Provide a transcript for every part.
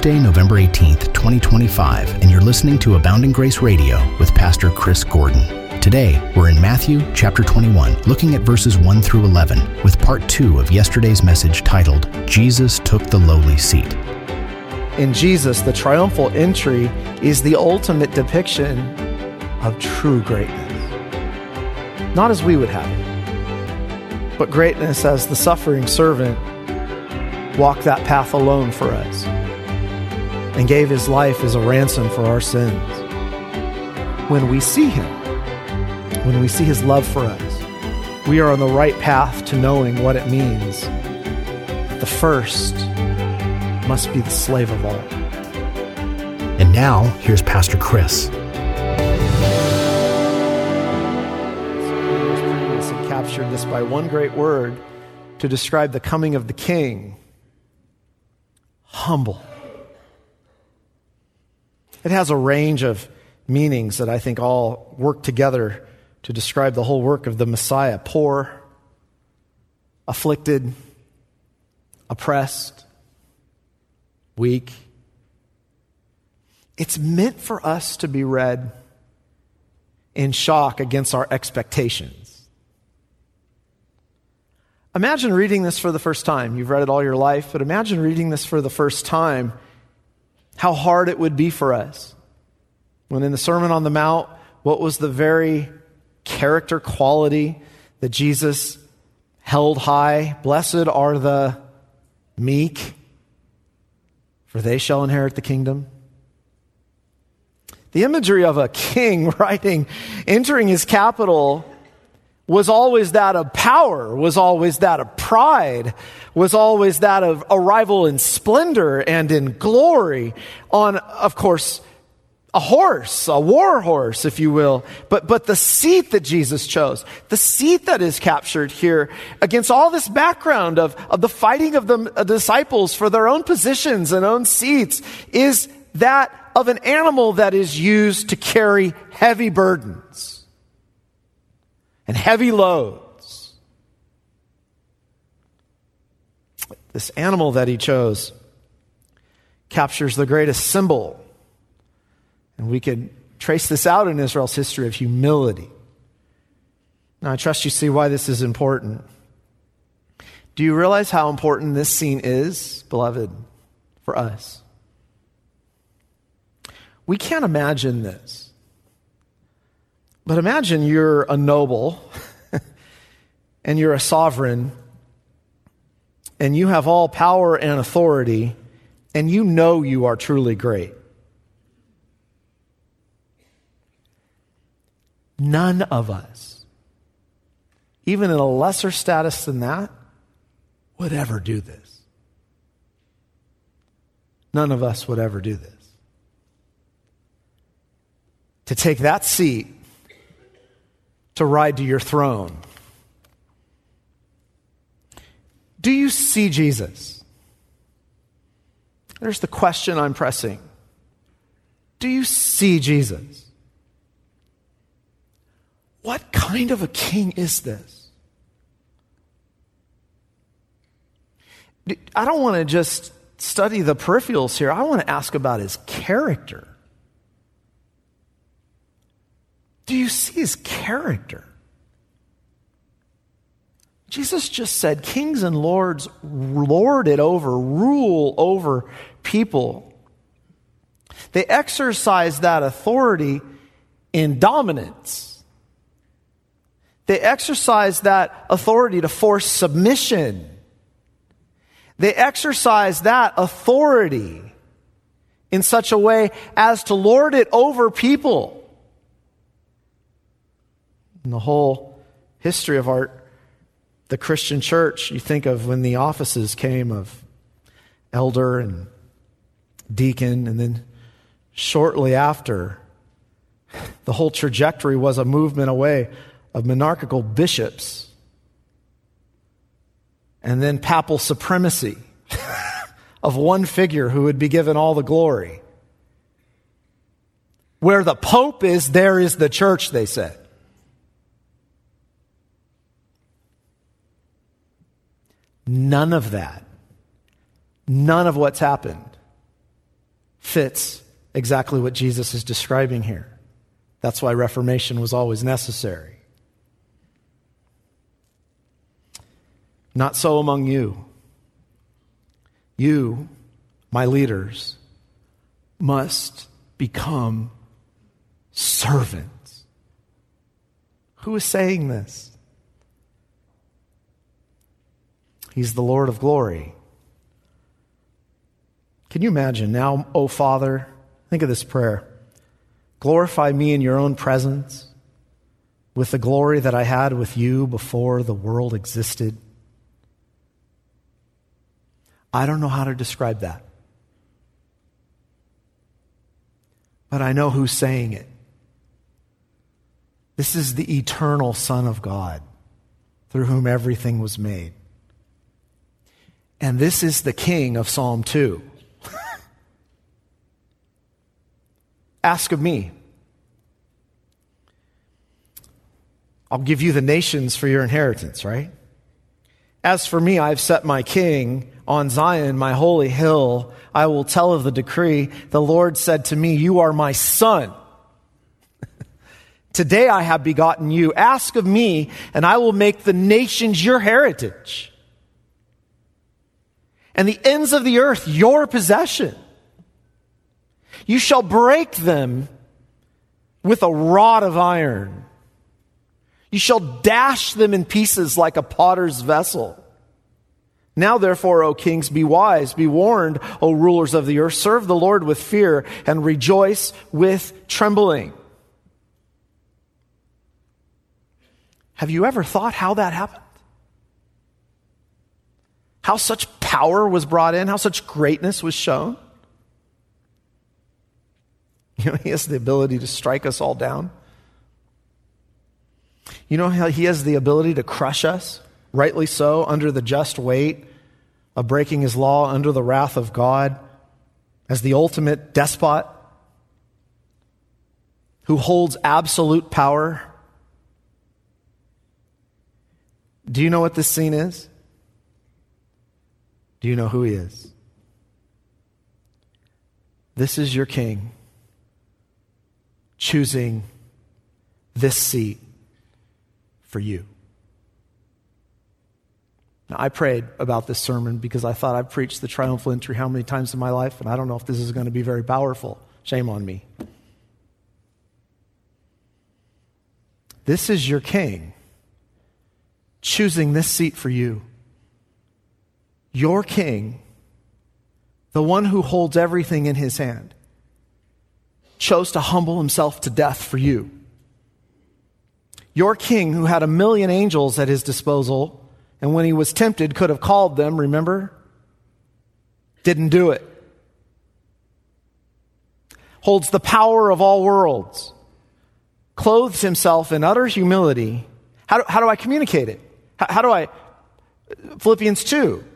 Tuesday, November 18th, 2025, and you're listening to Abounding Grace Radio with Pastor Chris Gordon. Today, we're in Matthew chapter 21, looking at verses 1 through 11, with part 2 of yesterday's message titled, Jesus Took the Lowly Seat. In Jesus, the triumphal entry is the ultimate depiction of true greatness. Not as we would have it, but greatness as the suffering servant walked that path alone for us and gave his life as a ransom for our sins. When we see him, when we see his love for us, we are on the right path to knowing what it means. The first must be the slave of all. And now, here's Pastor Chris. Previously captured this by one great word to describe the coming of the King: humble. It has a range of meanings that I think all work together to describe the whole work of the Messiah: poor, afflicted, oppressed, weak. It's meant for us to be read in shock against our expectations. Imagine reading this for the first time. You've read it all your life, but imagine reading this for the first time, how hard it would be for us. When in the Sermon on the Mount, what was the very character quality that Jesus held high? Blessed are the meek, for they shall inherit the kingdom. The imagery of a king entering his capital was always that of power, was always that of pride, was always that of arrival in splendor and in glory on, of course, a horse, a war horse, if you will. But the seat that Jesus chose, the seat that is captured here against all this background of the fighting of the disciples for their own positions and own seats, is that of an animal that is used to carry heavy burdens and heavy loads. This animal that he chose captures the greatest symbol, and we could trace this out in Israel's history, of humility. Now, I trust you see why this is important. Do you realize how important this scene is, beloved, for us? We can't imagine this. But imagine you're a noble and you're a sovereign and you have all power and authority and you know you are truly great. None of us, even in a lesser status than that, would ever do this. None of us would ever do this. To take that seat, to ride to your throne. Do you see Jesus? There's the question I'm pressing. Do you see Jesus? What kind of a king is this? I don't want to just study the peripherals here. I want to ask about his character. Do you see his character? Jesus just said kings and lords lord it over, rule over people. They exercise that authority in dominance. They exercise that authority to force submission. They exercise that authority in such a way as to lord it over people. In the whole history of the Christian church, you think of when the offices came of elder and deacon, and then shortly after, the whole trajectory was a movement away of monarchical bishops, and then papal supremacy of one figure who would be given all the glory. Where the Pope is, there is the church, they said. None of that, none of what's happened fits exactly what Jesus is describing here. That's why Reformation was always necessary. Not so among you. You, my leaders, must become servants. Who is saying this? He's the Lord of glory. Can you imagine now, O Father, think of this prayer. Glorify me in your own presence with the glory that I had with you before the world existed. I don't know how to describe that. But I know who's saying it. This is the eternal Son of God, through whom everything was made. And this is the King of Psalm 2. Ask of me. I'll give you the nations for your inheritance, right? As for me, I've set my king on Zion, my holy hill. I will tell of the decree. The Lord said to me, you are my son. Today I have begotten you. Ask of me, and I will make the nations your heritage, and the ends of the earth your possession. You shall break them with a rod of iron. You shall dash them in pieces like a potter's vessel. Now therefore, O kings, be wise, be warned, O rulers of the earth. Serve the Lord with fear and rejoice with trembling. Have you ever thought how that happened? How such power was brought in, how such greatness was shown? You know, he has the ability to strike us all down. You know how he has the ability to crush us, rightly so, under the just weight of breaking his law, under the wrath of God, as the ultimate despot who holds absolute power. Do you know what this scene is? Do you know who he is? This is your king choosing this seat for you. Now, I prayed about this sermon because I thought I've preached the triumphal entry how many times in my life, and I don't know if this is going to be very powerful. Shame on me. This is your king choosing this seat for you. Your king, the one who holds everything in his hand, chose to humble himself to death for you. Your king, who had 1,000,000 angels at his disposal, and when he was tempted could have called them, remember? Didn't do it. Holds the power of all worlds. Clothes himself in utter humility. How do I communicate it? How do I? Philippians 2.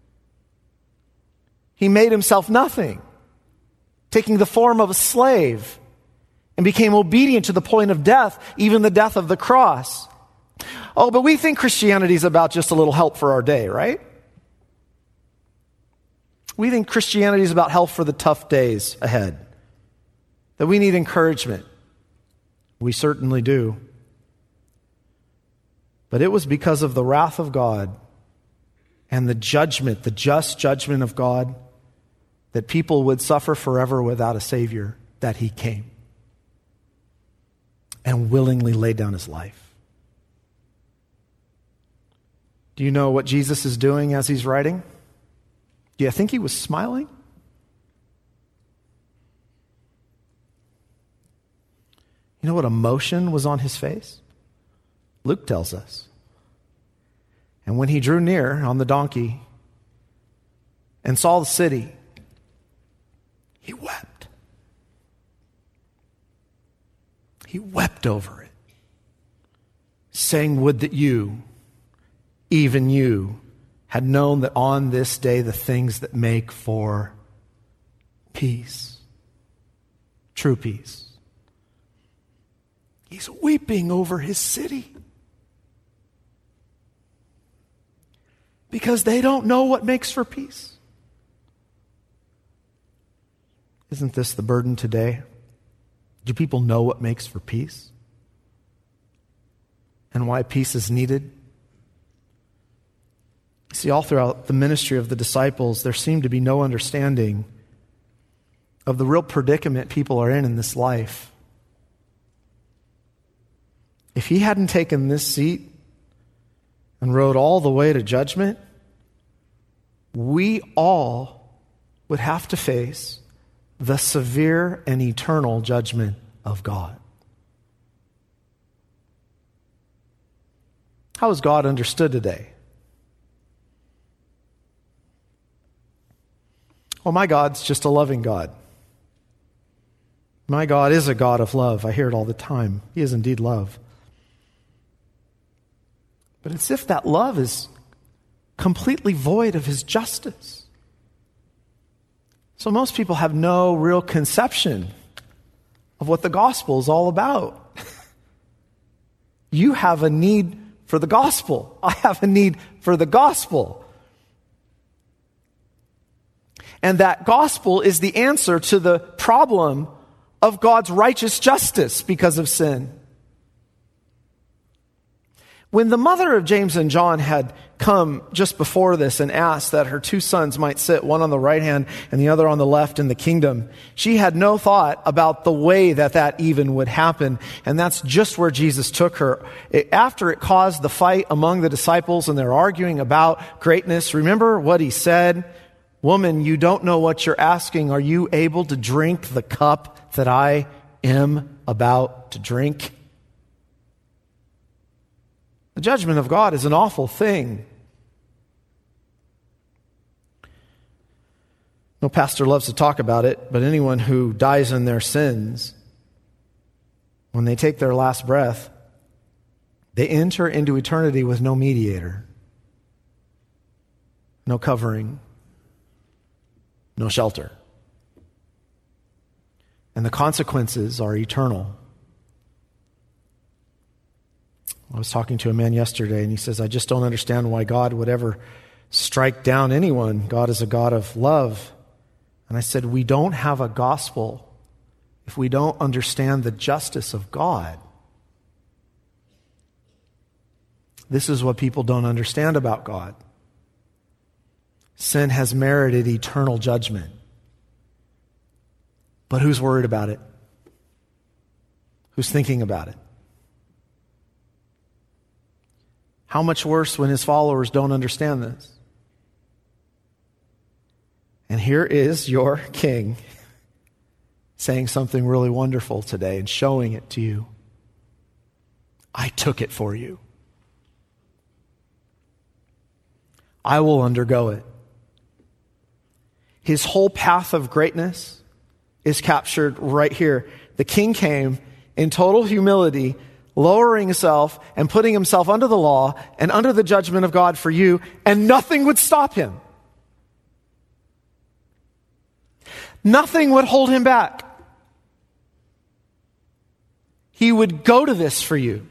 He made himself nothing, taking the form of a slave, and became obedient to the point of death, even the death of the cross. Oh, but we think Christianity is about just a little help for our day, right? We think Christianity is about help for the tough days ahead, that we need encouragement. We certainly do. But it was because of the wrath of God and the judgment, the just judgment of God, that people would suffer forever without a Savior, that he came and willingly laid down his life. Do you know what Jesus is doing as he's writing? Do you think he was smiling? You know what emotion was on his face? Luke tells us. And when he drew near on the donkey and saw the city, he wept. He wept over it, saying, would that you, even you, had known that on this day the things that make for peace, true peace. He's weeping over his city because they don't know what makes for peace. Isn't this the burden today? Do people know what makes for peace? And why peace is needed? See, all throughout the ministry of the disciples, there seemed to be no understanding of the real predicament people are in this life. If he hadn't taken this seat and rode all the way to judgment, we all would have to face the severe and eternal judgment of God. How is God understood today? Well, my God's just a loving God. My God is a God of love. I hear it all the time. He is indeed love. But it's as if that love is completely void of his justice. So most people have no real conception of what the gospel is all about. You have a need for the gospel. I have a need for the gospel. And that gospel is the answer to the problem of God's righteous justice because of sin. When the mother of James and John had come just before this and asked that her two sons might sit, one on the right hand and the other on the left in the kingdom, she had no thought about the way that even would happen. And that's just where Jesus took her. After it caused the fight among the disciples and they're arguing about greatness, remember what he said? Woman, you don't know what you're asking. Are you able to drink the cup that I am about to drink? The judgment of God is an awful thing. No pastor loves to talk about it, but anyone who dies in their sins, when they take their last breath, they enter into eternity with no mediator, no covering, no shelter. And the consequences are eternal. I was talking to a man yesterday, and he says, I just don't understand why God would ever strike down anyone. God is a God of love. And I said, we don't have a gospel if we don't understand the justice of God. This is what people don't understand about God. Sin has merited eternal judgment. But who's worried about it? Who's thinking about it? How much worse when his followers don't understand this? And here is your king saying something really wonderful today and showing it to you. I took it for you. I will undergo it. His whole path of greatness is captured right here. The king came in total humility, lowering himself and putting himself under the law and under the judgment of God for you, and nothing would stop him. Nothing would hold him back. He would go to this for you.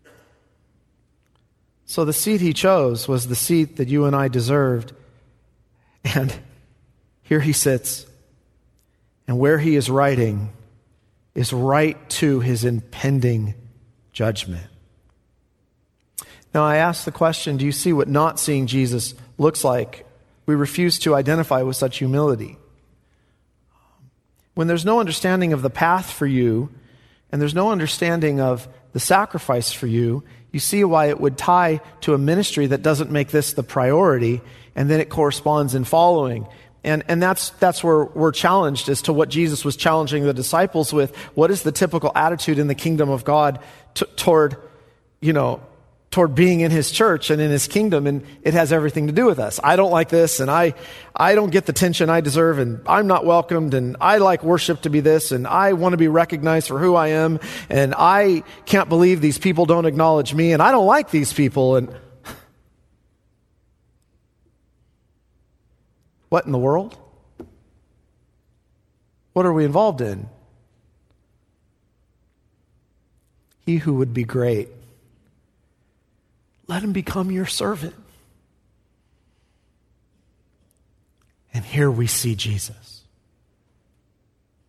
So the seat he chose was the seat that you and I deserved. And here he sits. And where he is writing is right to his impending judgment. Now I ask the question, do you see what not seeing Jesus looks like? We refuse to identify with such humility. When there's no understanding of the path for you, and there's no understanding of the sacrifice for you, you see why it would tie to a ministry that doesn't make this the priority, and then it corresponds in following. And that's where we're challenged as to what Jesus was challenging the disciples with. What is the typical attitude in the kingdom of God toward being in his church and in his kingdom? And it has everything to do with us. I don't like this, and I don't get the attention I deserve, and I'm not welcomed, and I like worship to be this, and I want to be recognized for who I am, and I can't believe these people don't acknowledge me, and I don't like these people, and what in the world? What are we involved in? He who would be great, let him become your servant. And here we see Jesus.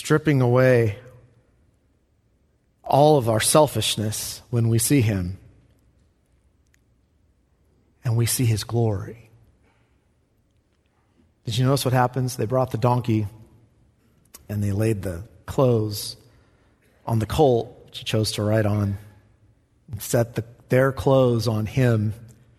stripping away all of our selfishness when we see him and we see his glory. Did you notice what happens? They brought the donkey and they laid the clothes on the colt, which he chose to ride on, and set their clothes on him.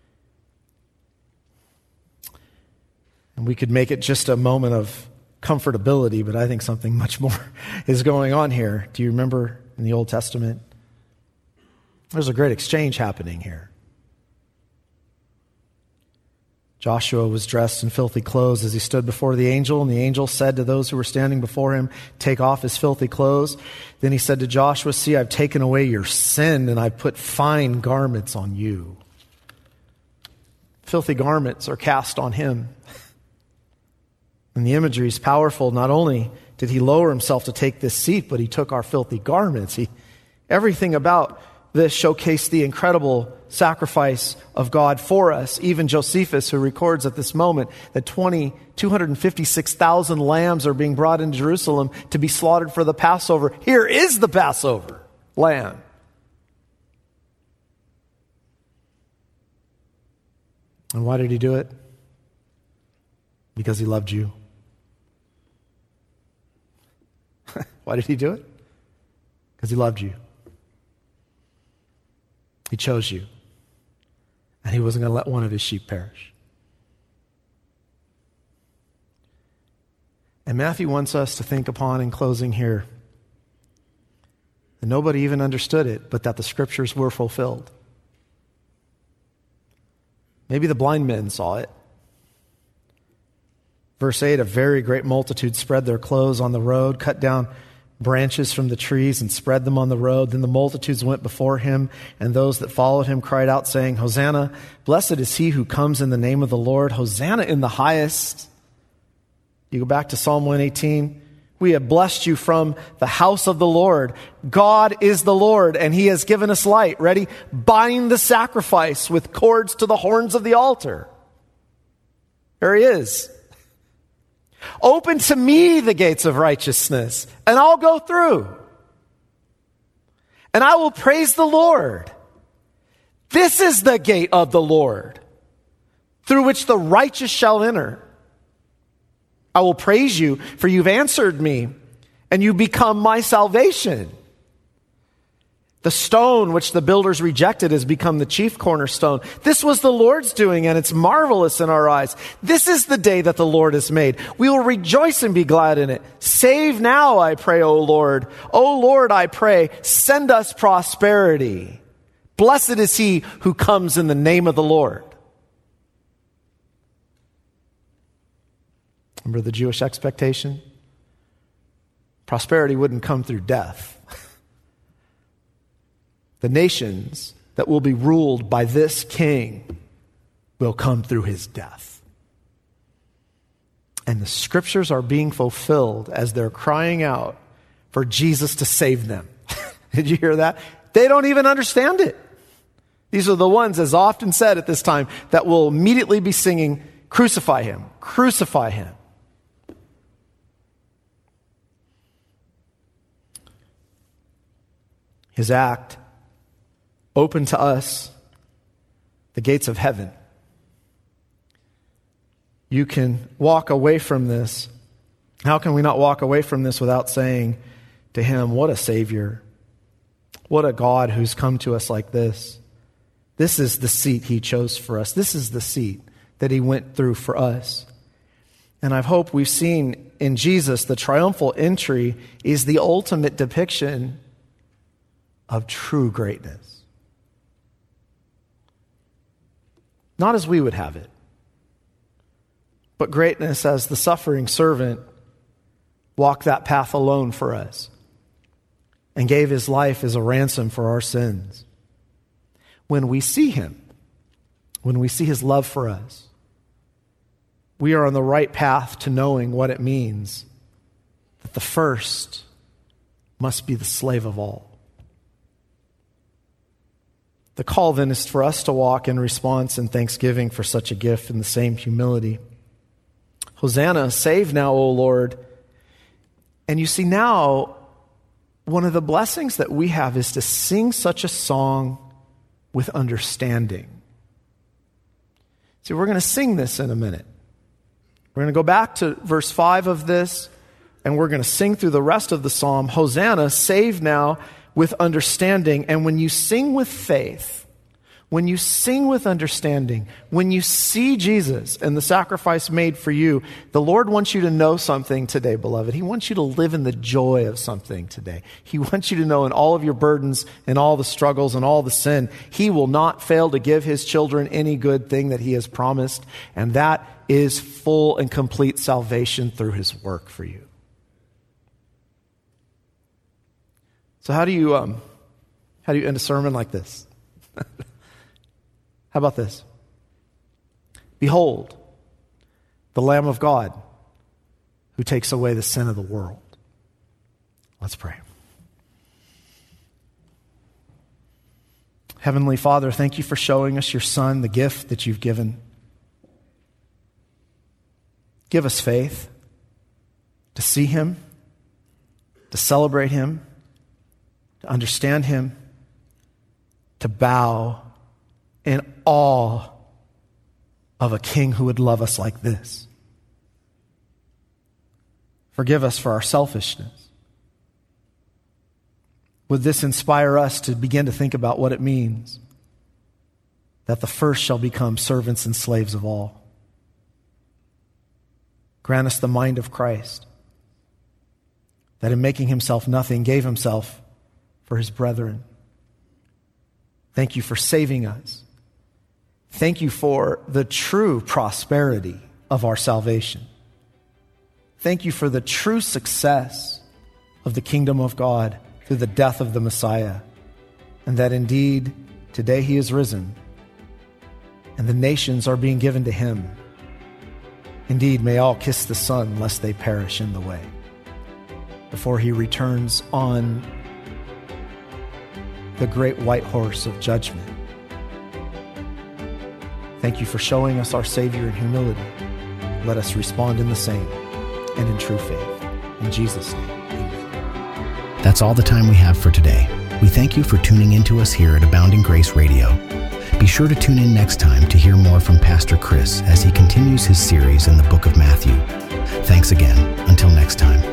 And we could make it just a moment of comfortability, but I think something much more is going on here. Do you remember in the Old Testament? There's a great exchange happening here. Joshua was dressed in filthy clothes as he stood before the angel, and the angel said to those who were standing before him, "Take off his filthy clothes." Then he said to Joshua, "See, I've taken away your sin, and I've put fine garments on you." Filthy garments are cast on him. And the imagery is powerful. Not only did he lower himself to take this seat, but he took our filthy garments. Everything about this showcased the incredible sacrifice of God for us. Even Josephus, who records at this moment that 256,000 lambs are being brought into Jerusalem to be slaughtered for the Passover. Here is the Passover lamb. And why did he do it? Because he loved you. Why did he do it? Because he loved you. He chose you. And he wasn't going to let one of his sheep perish. And Matthew wants us to think upon, in closing here, that nobody even understood it, but that the scriptures were fulfilled. Maybe the blind men saw it. Verse 8, a very great multitude spread their clothes on the road, cut down branches from the trees and spread them on the road. Then the multitudes went before him, and those that followed him cried out, saying, "Hosanna, blessed is he who comes in the name of the Lord. Hosanna in the highest." You go back to Psalm 118. We have blessed you from the house of the Lord. God is the Lord, and he has given us light. Ready? Bind the sacrifice with cords to the horns of the altar. There he is. Open to me the gates of righteousness, and I'll go through. And I will praise the Lord. This is the gate of the Lord, through which the righteous shall enter. I will praise you, for you've answered me, and you become my salvation. The stone which the builders rejected has become the chief cornerstone. This was the Lord's doing, and it's marvelous in our eyes. This is the day that the Lord has made. We will rejoice and be glad in it. Save now, I pray, O Lord. O Lord, I pray, send us prosperity. Blessed is he who comes in the name of the Lord. Remember the Jewish expectation? Prosperity wouldn't come through death. The nations that will be ruled by this king will come through his death. And the scriptures are being fulfilled as they're crying out for Jesus to save them. Did you hear that? They don't even understand it. These are the ones, as often said at this time, that will immediately be singing, "Crucify him, crucify him." His act opened to us the gates of heaven. You can walk away from this. How can we not walk away from this without saying to him, what a Savior, what a God who's come to us like this. This is the seat he chose for us. This is the seat that he went through for us. And I hope we've seen in Jesus the triumphal entry is the ultimate depiction of true greatness. Not as we would have it, but greatness as the suffering servant walked that path alone for us and gave his life as a ransom for our sins. When we see him, when we see his love for us, we are on the right path to knowing what it means that the first must be the slave of all. The call then is for us to walk in response and thanksgiving for such a gift in the same humility. Hosanna, save now, O Lord. And you see, now, one of the blessings that we have is to sing such a song with understanding. See, we're going to sing this in a minute. We're going to go back to verse 5 of this, and we're going to sing through the rest of the psalm, Hosanna, save now with understanding. And when you sing with faith, when you sing with understanding, when you see Jesus and the sacrifice made for you, the Lord wants you to know something today, beloved. He wants you to live in the joy of something today. He wants you to know in all of your burdens and all the struggles and all the sin, He will not fail to give His children any good thing that He has promised, and that is full and complete salvation through His work for you. So how do you end a sermon like this? How about this? Behold, the Lamb of God who takes away the sin of the world. Let's pray. Heavenly Father, thank you for showing us your Son, the gift that you've given. Give us faith to see Him, to celebrate Him, to understand Him, to bow in awe of a King who would love us like this. Forgive us for our selfishness. Would this inspire us to begin to think about what it means that the first shall become servants and slaves of all? Grant us the mind of Christ, that in making Himself nothing, gave Himself for His brethren. Thank you for saving us. Thank you for the true prosperity of our salvation. Thank you for the true success of the kingdom of God through the death of the Messiah, and that indeed today He is risen, and the nations are being given to Him. Indeed, may all kiss the Son, lest they perish in the way, before He returns on the great white horse of judgment. Thank you for showing us our Savior in humility. Let us respond in the same and in true faith. In Jesus' name, amen. That's all the time we have for today. We thank you for tuning in to us here at Abounding Grace Radio. Be sure to tune in next time to hear more from Pastor Chris as he continues his series in the book of Matthew. Thanks again. Until next time.